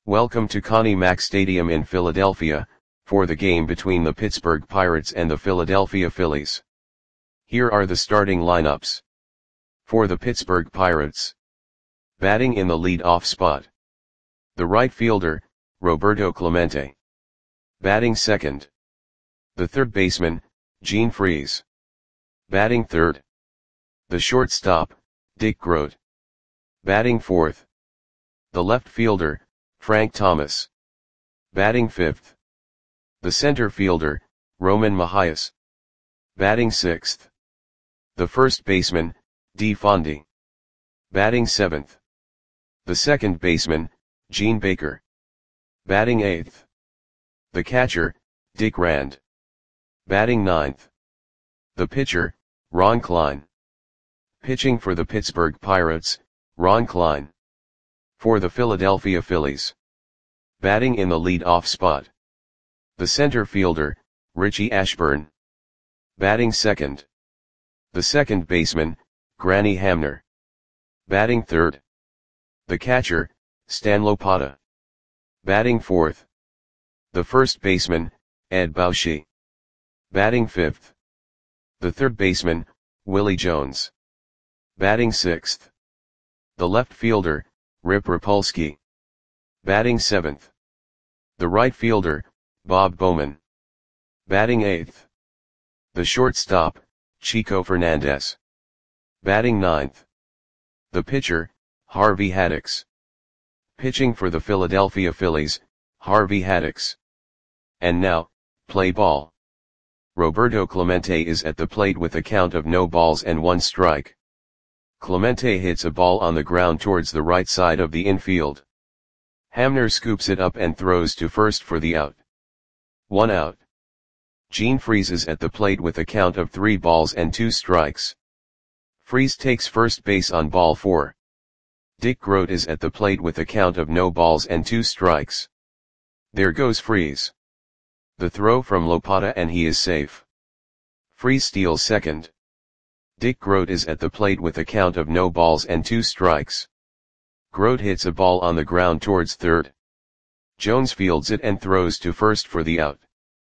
Welcome to Connie Mack Stadium in Philadelphia, for the game between the Pittsburgh Pirates and the Philadelphia Phillies. Here are the starting lineups. For the Pittsburgh Pirates. Batting in the lead-off spot. The right fielder, Roberto Clemente. Batting second. The third baseman, Gene Freese. Batting third. The shortstop, Dick Groat. Batting fourth. The left fielder, Frank Thomas. Batting fifth. The center fielder, Roman Mahias. Batting sixth. The first baseman, Dee Fondy. Batting seventh. The second baseman, Gene Baker. Batting eighth. The catcher, Dick Rand. Batting ninth. The pitcher, Ron Klein. Pitching for the Pittsburgh Pirates, Ron Klein. For the Philadelphia Phillies. Batting in the lead-off spot. The center fielder, Richie Ashburn. Batting second. The second baseman, Granny Hamner. Batting third. The catcher, Stan Lopata. Batting fourth. The first baseman, Ed Bauschy. Batting fifth. The third baseman, Willie Jones. Batting sixth. The left fielder, Rip Rapolsky. Batting seventh. The right fielder, Bob Bowman. Batting eighth. The shortstop, Chico Fernandez. Batting ninth. The pitcher, Harvey Haddix. Pitching for the Philadelphia Phillies, Harvey Haddix. And now, play ball. Roberto Clemente is at the plate with a count of no balls and one strike. Clemente hits a ball on the ground towards the right side of the infield. Hamner scoops it up and throws to first for the out. 1 out. Gene Freese is at the plate with a count of 3 balls and 2 strikes. Freese takes first base on ball 4. Dick Groat is at the plate with a count of no balls and 2 strikes. There goes Freese. The throw from Lopata and he is safe. Freese steals second. Dick Groat is at the plate with a count of no balls and 2 strikes. Groat hits a ball on the ground towards third. Jones fields it and throws to first for the out.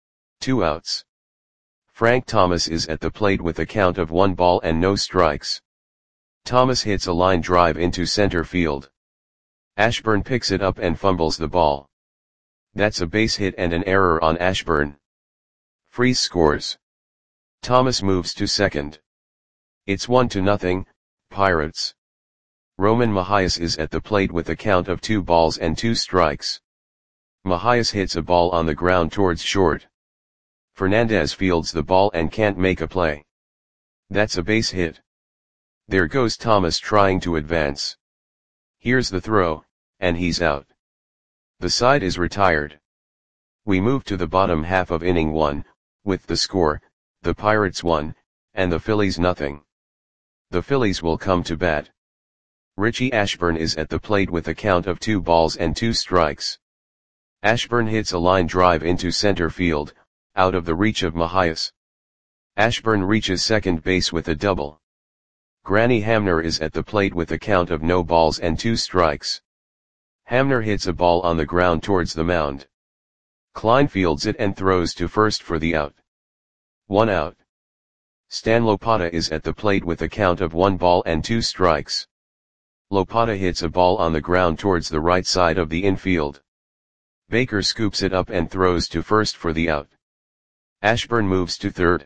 2 outs. Frank Thomas is at the plate with a count of 1 ball and no strikes. Thomas hits a line drive into center field. Ashburn picks it up and fumbles the ball. That's a base hit and an error on Ashburn. Freese scores. Thomas moves to second. It's 1-0, Pirates. Roman Mahias is at the plate with a count of 2 balls and 2 strikes. Mahias hits a ball on the ground towards short. Fernandez fields the ball and can't make a play. That's a base hit. There goes Thomas trying to advance. Here's the throw, and he's out. The side is retired. We move to the bottom half of inning 1, with the score, the Pirates 1, and the Phillies 0. The Phillies will come to bat. Richie Ashburn is at the plate with a count of 2 balls and 2 strikes. Ashburn hits a line drive into center field, out of the reach of Mahias. Ashburn reaches second base with a double. Granny Hamner is at the plate with a count of no balls and 2 strikes. Hamner hits a ball on the ground towards the mound. Klein fields it and throws to first for the out. 1 out. Stan Lopata is at the plate with a count of 1 ball and 2 strikes. Lopata hits a ball on the ground towards the right side of the infield. Baker scoops it up and throws to first for the out. Ashburn moves to third.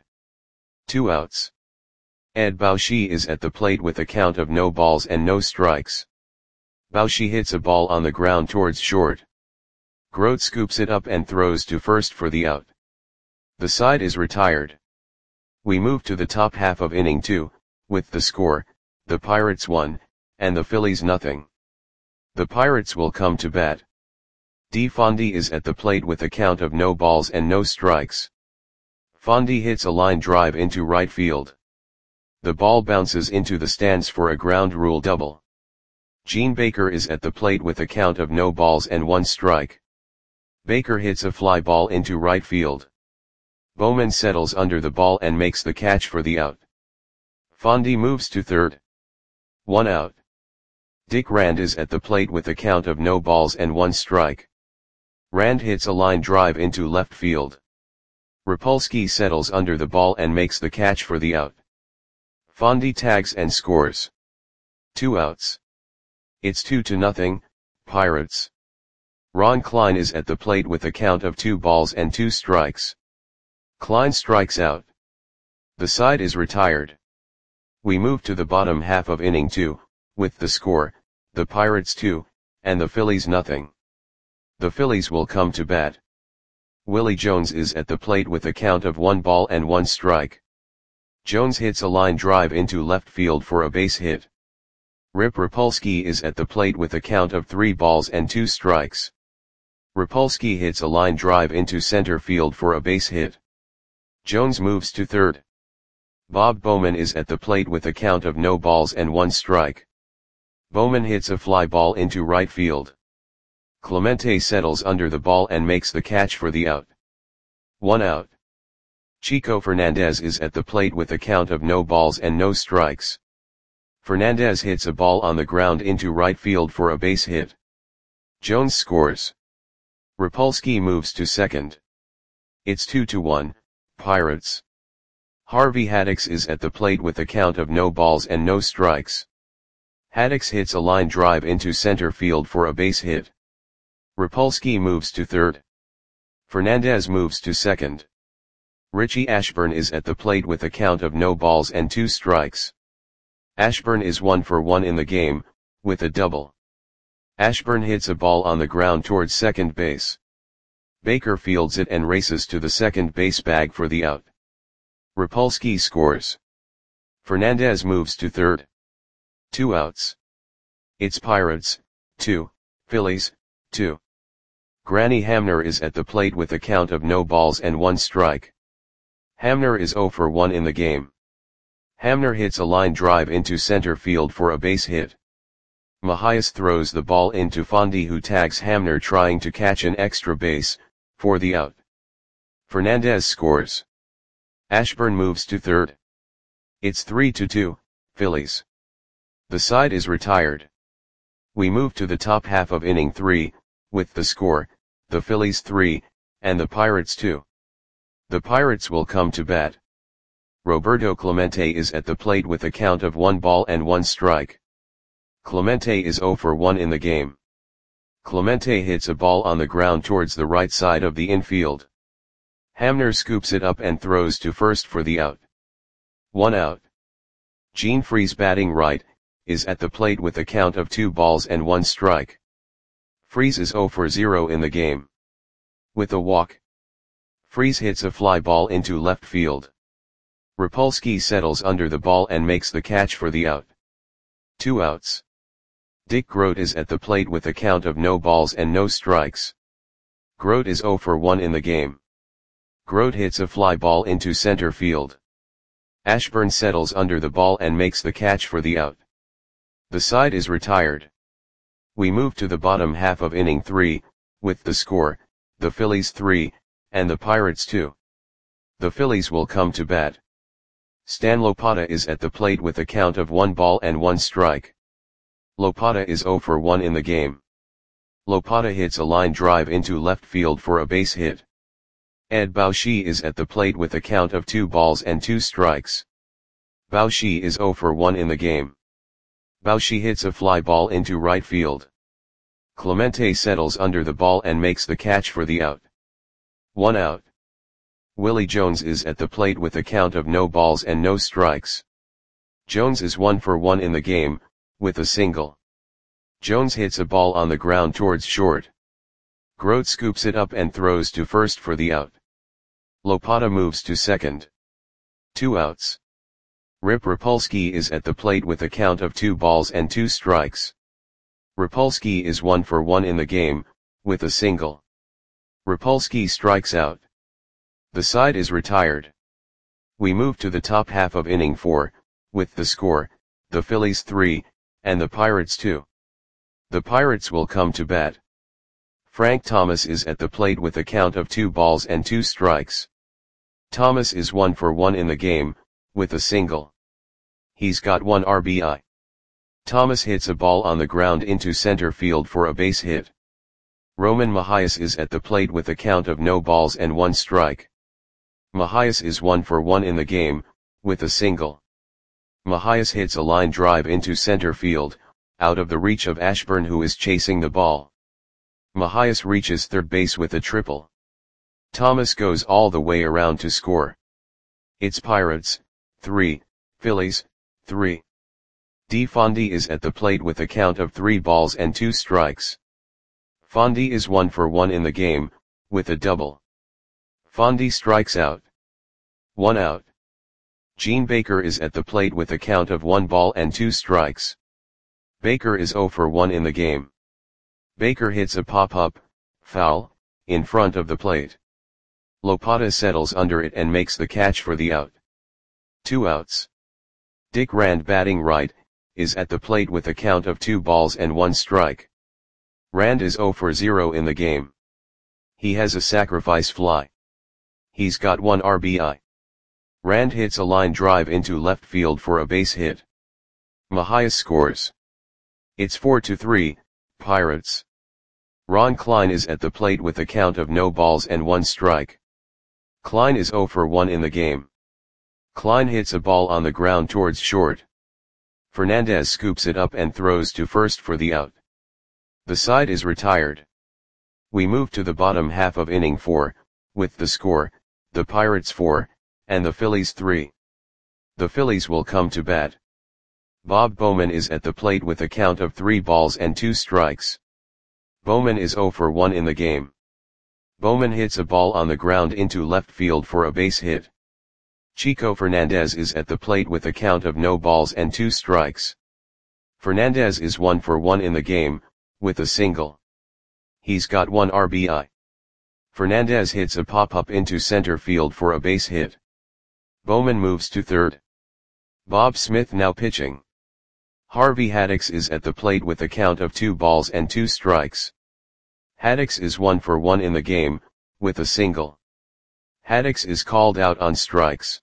2 outs. Ed Bauschy is at the plate with a count of no balls and no strikes. Bauschy hits a ball on the ground towards short. Groat scoops it up and throws to first for the out. The side is retired. We move to the top half of inning 2, with the score, the Pirates 1, and the Phillies 0. The Pirates will come to bat. Dee Fondy is at the plate with a count of no balls and no strikes. Fondy hits a line drive into right field. The ball bounces into the stands for a ground rule double. Gene Baker is at the plate with a count of no balls and 1 strike. Baker hits a fly ball into right field. Bowman settles under the ball and makes the catch for the out. Fondy moves to third. 1 out. Dick Rand is at the plate with a count of no balls and 1 strike. Rand hits a line drive into left field. Rapolsky settles under the ball and makes the catch for the out. Fondy tags and scores. 2 outs. It's 2-0, Pirates. Ron Klein is at the plate with a count of 2 balls and 2 strikes. Klein strikes out. The side is retired. We move to the bottom half of inning 2, with the score, the Pirates 2, and the Phillies nothing. The Phillies will come to bat. Willie Jones is at the plate with a count of 1 ball and 1 strike. Jones hits a line drive into left field for a base hit. Rip Rapolsky is at the plate with a count of 3 balls and 2 strikes. Rapolsky hits a line drive into center field for a base hit. Jones moves to third. Bob Bowman is at the plate with a count of no balls and 1 strike. Bowman hits a fly ball into right field. Clemente settles under the ball and makes the catch for the out. 1 out. Chico Fernandez is at the plate with a count of no balls and no strikes. Fernandez hits a ball on the ground into right field for a base hit. Jones scores. Rapolsky moves to second. It's 2-1, Pirates. Harvey Haddix is at the plate with a count of no balls and no strikes. Haddix hits a line drive into center field for a base hit. Rapolsky moves to third. Fernandez moves to second. Richie Ashburn is at the plate with a count of no balls and 2 strikes. Ashburn is 1 for 1 in the game, with a double. Ashburn hits a ball on the ground towards second base. Baker fields it and races to the second base bag for the out. Rapolsky scores. Fernandez moves to third. 2 outs. It's Pirates, 2, Phillies, 2. Granny Hamner is at the plate with a count of no balls and 1 strike. Hamner is 0 for 1 in the game. Hamner hits a line drive into center field for a base hit. Mahias throws the ball into Fondy, who tags Hamner trying to catch an extra base, for the out. Fernandez scores. Ashburn moves to third. It's 3-2, Phillies. The side is retired. We move to the top half of inning 3, with the score, the Phillies 3, and the Pirates 2. The Pirates will come to bat. Roberto Clemente is at the plate with a count of 1 ball and 1 strike. Clemente is 0 for 1 in the game. Clemente hits a ball on the ground towards the right side of the infield. Hamner scoops it up and throws to first for the out. 1 out. Gene Freese, batting right, is at the plate with a count of 2 balls and 1 strike. Freese is 0 for 0 in the game. With a walk. Freese hits a fly ball into left field. Rapolsky settles under the ball and makes the catch for the out. 2 outs. Dick Grote is at the plate with a count of no balls and no strikes. Grote is 0 for 1 in the game. Grote hits a fly ball into center field. Ashburn settles under the ball and makes the catch for the out. The side is retired. We move to the bottom half of inning 3, with the score, the Phillies 3, and the Pirates 2. The Phillies will come to bat. Stan Lopata is at the plate with a count of 1 ball and 1 strike. Lopata is 0 for 1 in the game. Lopata hits a line drive into left field for a base hit. Ed Baushi is at the plate with a count of 2 balls and 2 strikes. Baushi is 0 for 1 in the game. Baushi hits a fly ball into right field. Clemente settles under the ball and makes the catch for the out. 1 out. Willie Jones is at the plate with a count of no balls and no strikes. Jones is 1 for 1 in the game, with a single. Jones hits a ball on the ground towards short. Grote scoops it up and throws to first for the out. Lopata moves to second. 2 outs. Rip Rapolsky is at the plate with a count of 2 balls and 2 strikes. Rapolsky is 1 for 1 in the game, with a single. Rapolsky strikes out. The side is retired. We move to the top half of inning 4, with the score, the Phillies 3, and the Pirates 2. The Pirates will come to bat. Frank Thomas is at the plate with a count of 2 balls and 2 strikes. Thomas is 1 for 1 in the game, with a single. He's got 1 RBI. Thomas hits a ball on the ground into center field for a base hit. Roman Mahias is at the plate with a count of no balls and 1 strike. Mahias is 1 for 1 in the game, with a single. Mahias hits a line drive into center field, out of the reach of Ashburn, who is chasing the ball. Mahias reaches third base with a triple. Thomas goes all the way around to score. It's Pirates, 3, Phillies, 3. Fondy is at the plate with a count of 3 balls and 2 strikes. Fondy is 1 for 1 in the game, with a double. Fondy strikes out. 1 out. Gene Baker is at the plate with a count of 1 ball and 2 strikes. Baker is 0 for 1 in the game. Baker hits a pop-up, foul, in front of the plate. Lopata settles under it and makes the catch for the out. 2 outs. Dick Rand, batting right, is at the plate with a count of 2 balls and 1 strike. Rand is 0 for 0 in the game. He has a sacrifice fly. He's got 1 RBI. Rand hits a line drive into left field for a base hit. Mahias scores. It's 4-3, Pirates. Ron Klein is at the plate with a count of no balls and 1 strike. Klein is 0 for 1 in the game. Klein hits a ball on the ground towards short. Fernandez scoops it up and throws to first for the out. The side is retired. We move to the bottom half of inning 4, with the score, the Pirates 4, and the Phillies 3. The Phillies will come to bat. Bob Bowman is at the plate with a count of 3 balls and 2 strikes. Bowman is 0 for 1 in the game. Bowman hits a ball on the ground into left field for a base hit. Chico Fernandez is at the plate with a count of no balls and 2 strikes. Fernandez is 1 for 1 in the game, with a single. He's got 1 RBI. Fernandez hits a pop-up into center field for a base hit. Bowman moves to third. Bob Smith now pitching. Harvey Haddix is at the plate with a count of 2 balls and 2 strikes. Haddix is 1 for 1 in the game, with a single. Haddix is called out on strikes.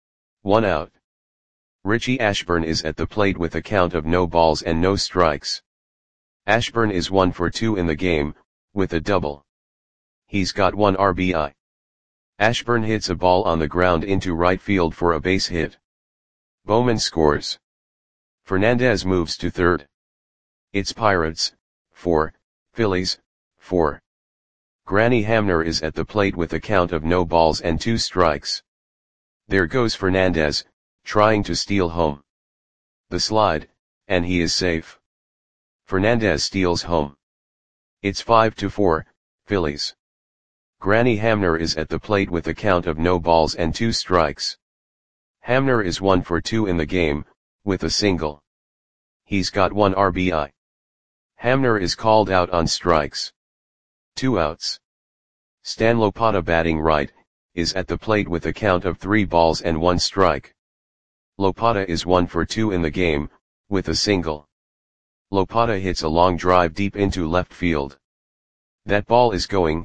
1 out. Richie Ashburn is at the plate with a count of no balls and no strikes. Ashburn is 1 for 2 in the game, with a double. He's got 1 RBI. Ashburn hits a ball on the ground into right field for a base hit. Bowman scores. Fernandez moves to third. It's Pirates, 4, Phillies, 4. Granny Hamner is at the plate with a count of no balls and 2 strikes. There goes Fernandez, trying to steal home. The slide, and he is safe. Fernandez steals home. It's 5-4, Phillies. Granny Hamner is at the plate with a count of no balls and 2 strikes. Hamner is 1 for 2 in the game, with a single. He's got 1 RBI. Hamner is called out on strikes. 2 outs. Stan Lopata, batting right, is at the plate with a count of 3 balls and 1 strike. Lopata is 1 for 2 in the game, with a single. Lopata hits a long drive deep into left field. That ball is going,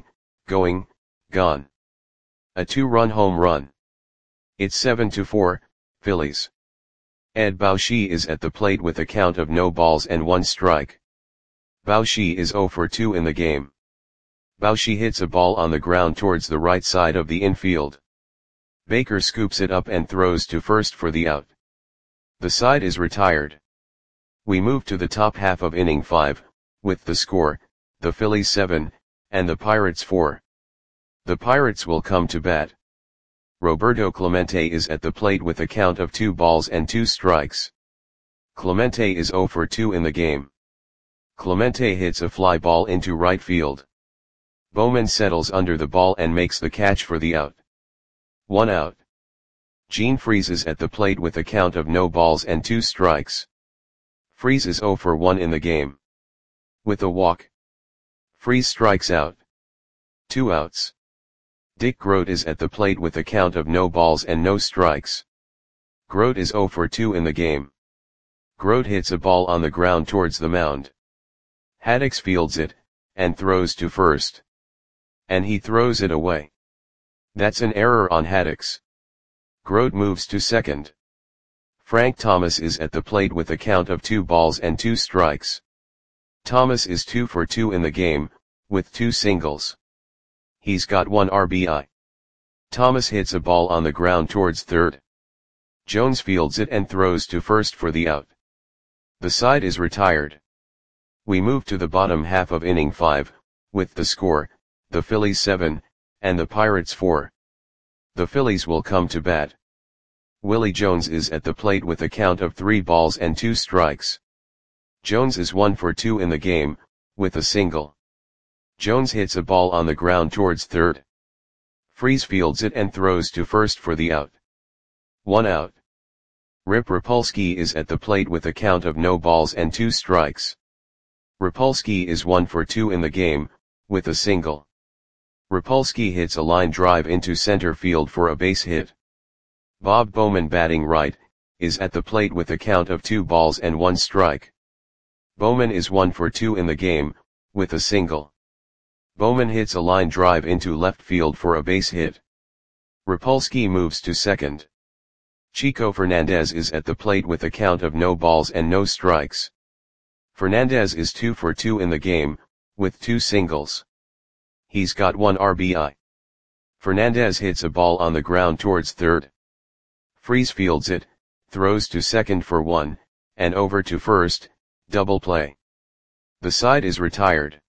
gone. A 2-run home run. It's 7-4, Phillies. Ed Baushi is at the plate with a count of no balls and 1 strike. Baushi is 0 for 2 in the game. Baushi hits a ball on the ground towards the right side of the infield. Baker scoops it up and throws to first for the out. The side is retired. We move to the top half of inning 5, with the score, the Phillies 7, and the Pirates 4. The Pirates will come to bat. Roberto Clemente is at the plate with a count of 2 balls and 2 strikes. Clemente is 0 for 2 in the game. Clemente hits a fly ball into right field. Bowman settles under the ball and makes the catch for the out. 1 out. Gene Freese is at the plate with a count of no balls and 2 strikes. Freese is 0 for 1 in the game. With a walk. Freese strikes out. 2 outs. Dick Grote is at the plate with a count of no balls and no strikes. Grote is 0 for 2 in the game. Grote hits a ball on the ground towards the mound. Haddix fields it, and throws to first. And he throws it away. That's an error on Haddix. Grote moves to second. Frank Thomas is at the plate with a count of 2 balls and 2 strikes. Thomas is 2 for 2 in the game, with 2 singles. He's got 1 RBI. Thomas hits a ball on the ground towards third. Jones fields it and throws to first for the out. The side is retired. We move to the bottom half of inning 5, with the score, the Phillies 7, and the Pirates 4. The Phillies will come to bat. Willie Jones is at the plate with a count of 3 balls and 2 strikes. Jones is 1 for 2 in the game, with a single. Jones hits a ball on the ground towards third. Freese fields it and throws to first for the out. 1 out. Rip Rapolsky is at the plate with a count of no balls and 2 strikes. Rapolsky is 1 for 2 in the game, with a single. Rapolsky hits a line drive into center field for a base hit. Bob Bowman, batting right, is at the plate with a count of 2 balls and 1 strike. Bowman is 1 for 2 in the game, with a single. Bowman hits a line drive into left field for a base hit. Rapolsky moves to second. Chico Fernandez is at the plate with a count of no balls and no strikes. Fernandez is 2 for 2 in the game, with 2 singles. He's got 1 RBI. Fernandez hits a ball on the ground towards third. Freese fields it, throws to second for 1, and over to first, double play. The side is retired.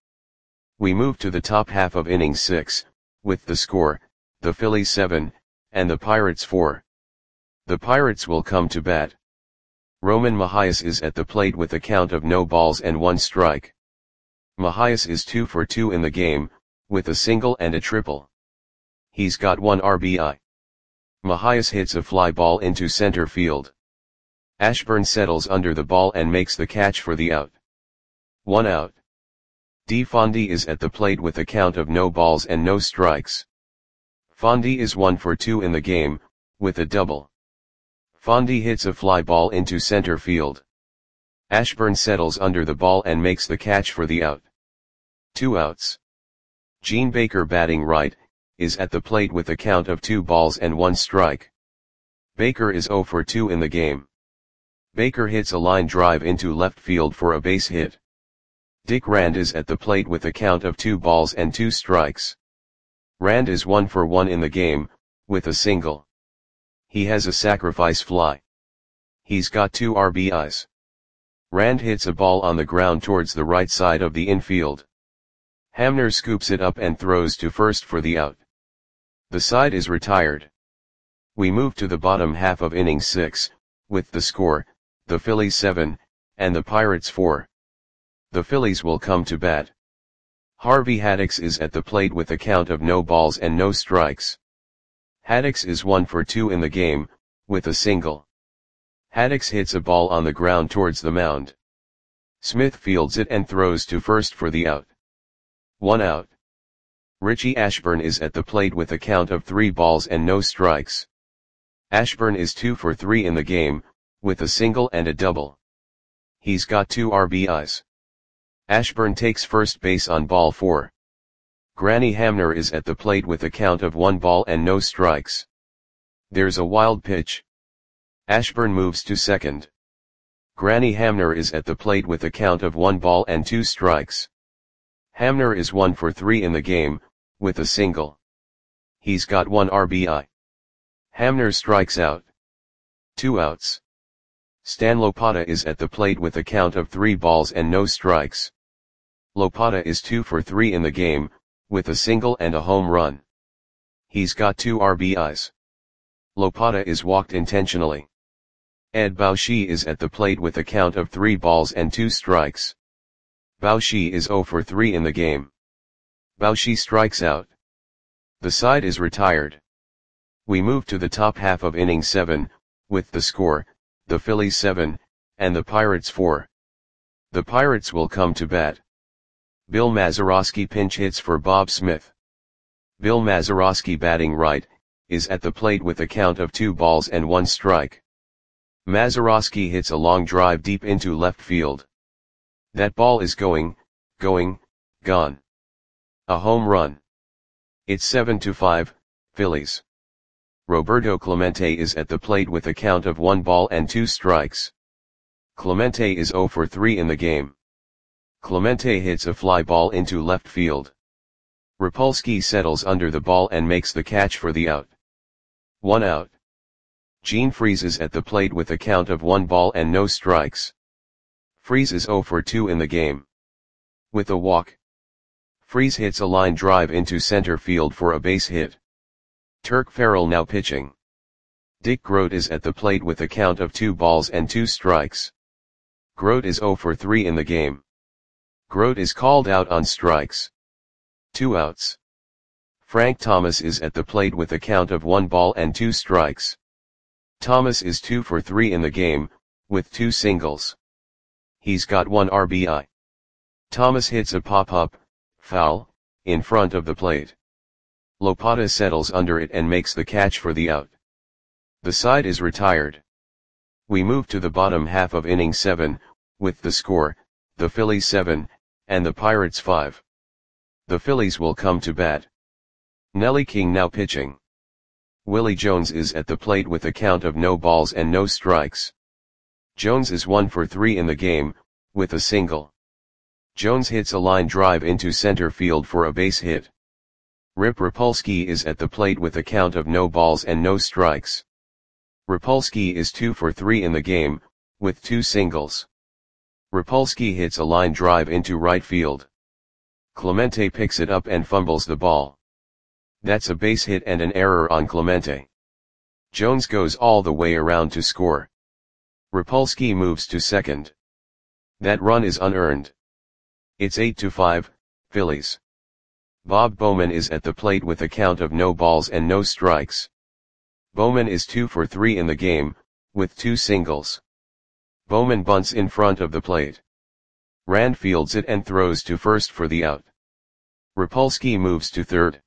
We move to the top half of inning 6, with the score, the Phillies 7, and the Pirates 4. The Pirates will come to bat. Roman Mahias is at the plate with a count of no balls and 1 strike. Mahias is 2 for 2 in the game, with a single and a triple. He's got 1 RBI. Mahias hits a fly ball into center field. Ashburn settles under the ball and makes the catch for the out. 1 out. D. Fondy is at the plate with a count of no balls and no strikes. Fondy is 1 for 2 in the game, with a double. Fondy hits a fly ball into center field. Ashburn settles under the ball and makes the catch for the out. 2 outs. Gene Baker, batting right, is at the plate with a count of 2 balls and 1 strike. Baker is 0 for 2 in the game. Baker hits a line drive into left field for a base hit. Dick Rand is at the plate with a count of 2 balls and 2 strikes. Rand is 1 for 1 in the game, with a single. He has a sacrifice fly. He's got 2 RBIs. Rand hits a ball on the ground towards the right side of the infield. Hamner scoops it up and throws to first for the out. The side is retired. We move to the bottom half of inning 6, with the score, the Phillies 7, and the Pirates 4. The Phillies will come to bat. Harvey Haddix is at the plate with a count of no balls and no strikes. Haddix is 1 for 2 in the game, with a single. Haddix hits a ball on the ground towards the mound. Smith fields it and throws to first for the out. 1 out. Richie Ashburn is at the plate with a count of 3 balls and no strikes. Ashburn is 2 for 3 in the game, with a single and a double. He's got 2 RBIs. Ashburn takes first base on ball 4. Granny Hamner is at the plate with a count of 1 ball and no strikes. There's a wild pitch. Ashburn moves to second. Granny Hamner is at the plate with a count of 1 ball and 2 strikes. Hamner is 1 for 3 in the game, with a single. He's got 1 RBI. Hamner strikes out. 2 outs. Stan Lopata is at the plate with a count of 3 balls and no strikes. Lopata is 2 for 3 in the game, with a single and a home run. He's got 2 RBIs. Lopata is walked intentionally. Ed Baushi is at the plate with a count of 3 balls and 2 strikes. Baushi is 0 for 3 in the game. Baushi strikes out. The side is retired. We move to the top half of inning 7, with the score, the Phillies 7, and the Pirates 4. The Pirates will come to bat. Bill Mazeroski pinch hits for Bob Smith. Bill Mazeroski, batting right, is at the plate with a count of 2 balls and 1 strike. Mazeroski hits a long drive deep into left field. That ball is gone. A home run. It's 7-5, Phillies. Roberto Clemente is at the plate with a count of 1 ball and 2 strikes. Clemente is 0 for 3 in the game. Clemente hits a fly ball into left field. Rapolsky settles under the ball and makes the catch for the out. 1 out. Gene Freese is at the plate with a count of 1 ball and no strikes. Freese is 0 for 2 in the game. With a walk, Freese hits a line drive into center field for a base hit. Turk Farrell now pitching. Dick Groat is at the plate with a count of 2 balls and 2 strikes. Groat is 0 for 3 in the game. Groat is called out on strikes. 2 outs. Frank Thomas is at the plate with a count of 1 ball and 2 strikes. Thomas is 2 for 3 in the game, with 2 singles. He's got 1 RBI. Thomas hits a pop-up, foul, in front of the plate. Lopata settles under it and makes the catch for the out. The side is retired. We move to the bottom half of inning 7, with the score, the Phillies 7, and the Pirates 5. The Phillies will come to bat. Nelly King now pitching. Willie Jones is at the plate with a count of no balls and no strikes. Jones is 1 for 3 in the game, with a single. Jones hits a line drive into center field for a base hit. Rip Rapolsky is at the plate with a count of no balls and no strikes. Rapolsky is 2 for 3 in the game, with 2 singles. Rapolsky hits a line drive into right field. Clemente picks it up and fumbles the ball. That's a base hit and an error on Clemente. Jones goes all the way around to score. Rapolsky moves to second. That run is unearned. It's 8-5, Phillies. Bob Bowman is at the plate with a count of no balls and no strikes. Bowman is 2 for 3 in the game, with 2 singles. Bowman bunts in front of the plate. Rand fields it and throws to first for the out. Rapolsky moves to third.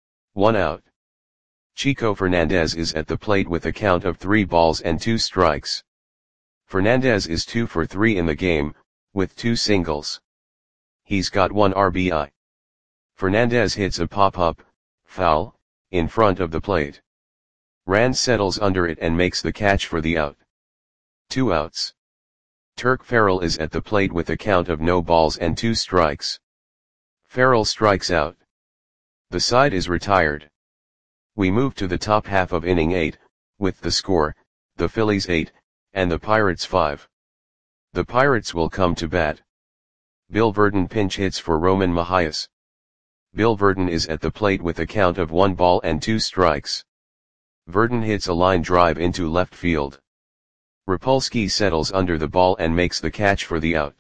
1 out. Chico Fernandez is at the plate with a count of 3 balls and 2 strikes. Fernandez is 2 for 3 in the game, with 2 singles. He's got 1 RBI. Fernandez hits a pop-up, foul, in front of the plate. Rand settles under it and makes the catch for the out. 2 outs. Turk Farrell is at the plate with a count of no balls and 2 strikes. Farrell strikes out. The side is retired. We move to the top half of inning 8, with the score, the Phillies 8, and the Pirates 5. The Pirates will come to bat. Bill Verdon pinch hits for Roman Mahias. Bill Verdon is at the plate with a count of 1 ball and 2 strikes. Verdon hits a line drive into left field. Rapolsky settles under the ball and makes the catch for the out.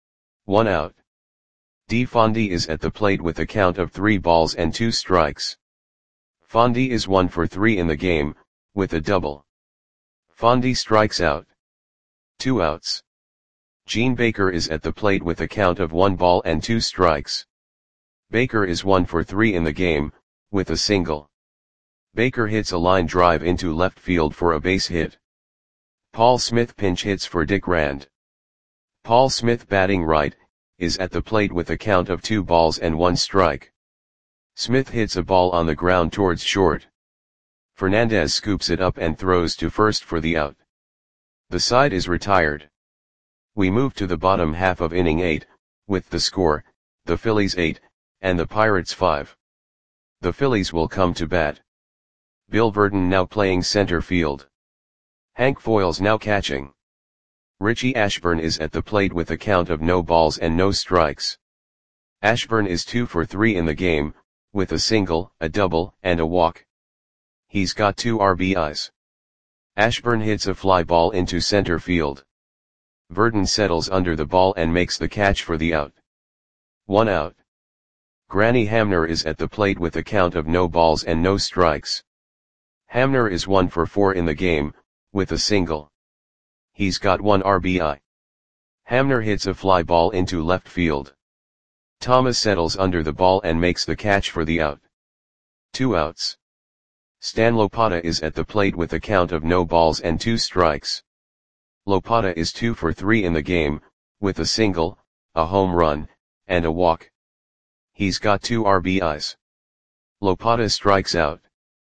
1 out. D. Fondy is at the plate with a count of 3 balls and 2 strikes. Fondy is 1 for 3 in the game, with a double. Fondy strikes out. 2 outs. Gene Baker is at the plate with a count of 1 ball and 2 strikes. Baker is 1 for 3 in the game, with a single. Baker hits a line drive into left field for a base hit. Paul Smith pinch hits for Dick Rand. Paul Smith, batting right, is at the plate with a count of 2 balls and 1 strike. Smith hits a ball on the ground towards short. Fernandez scoops it up and throws to first for the out. The side is retired. We move to the bottom half of inning 8, with the score, the Phillies 8, and the Pirates 5. The Phillies will come to bat. Bill Verdon now playing center field. Hank Foyles now catching. Richie Ashburn is at the plate with a count of no balls and no strikes. Ashburn is 2 for 3 in the game, with a single, a double, and a walk. He's got 2 RBIs. Ashburn hits a fly ball into center field. Verdon settles under the ball and makes the catch for the out. 1 out. Granny Hamner is at the plate with a count of no balls and no strikes. Hamner is 1 for 4 in the game, with a single. He's got 1 RBI. Hamner hits a fly ball into left field. Thomas settles under the ball and makes the catch for the out. 2 outs. Stan Lopata is at the plate with a count of no balls and 2 strikes. Lopata is 2 for 3 in the game, with a single, a home run, and a walk. He's got 2 RBIs. Lopata strikes out.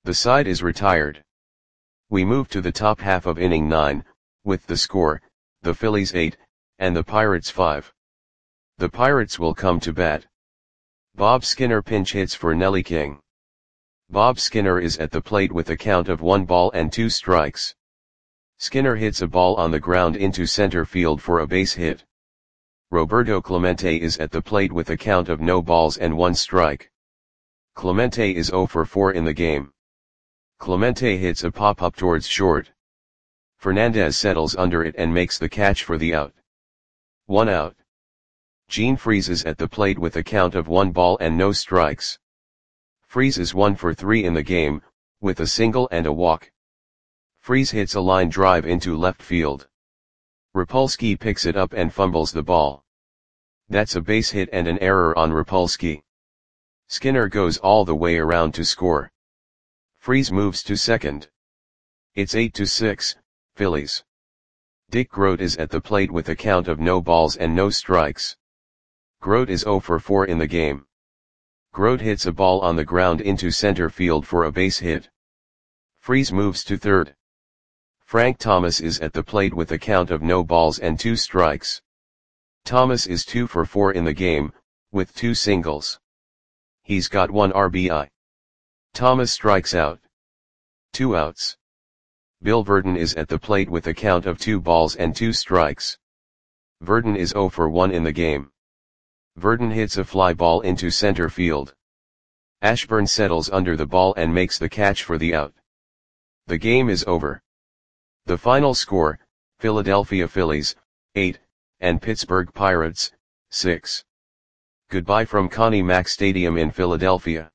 The side is retired. We move to the top half of inning 9, with the score, the Phillies 8, and the Pirates 5. The Pirates will come to bat. Bob Skinner pinch hits for Nelly King. Bob Skinner is at the plate with a count of 1 ball and 2 strikes. Skinner hits a ball on the ground into center field for a base hit. Roberto Clemente is at the plate with a count of no balls and 1 strike. Clemente is 0 for 4 in the game. Clemente hits a pop-up towards short. Fernandez settles under it and makes the catch for the out. 1 out. Gene Freese is at the plate with a count of 1 ball and no strikes. Freese is 1 for 3 in the game, with a single and a walk. Freese hits a line drive into left field. Rapolsky picks it up and fumbles the ball. That's a base hit and an error on Rapolsky. Skinner goes all the way around to score. Freese moves to second. It's 8-6, Phillies. Dick Groat is at the plate with a count of no balls and no strikes. Groat is 0 for 4 in the game. Groat hits a ball on the ground into center field for a base hit. Freese moves to third. Frank Thomas is at the plate with a count of no balls and 2 strikes. Thomas is 2 for 4 in the game, with 2 singles. He's got 1 RBI. Thomas strikes out. 2 outs. Bill Verdon is at the plate with a count of 2 balls and 2 strikes. Verdon is 0 for 1 in the game. Verdon hits a fly ball into center field. Ashburn settles under the ball and makes the catch for the out. The game is over. The final score, Philadelphia Phillies, 8, and Pittsburgh Pirates, 6. Goodbye from Connie Mack Stadium in Philadelphia.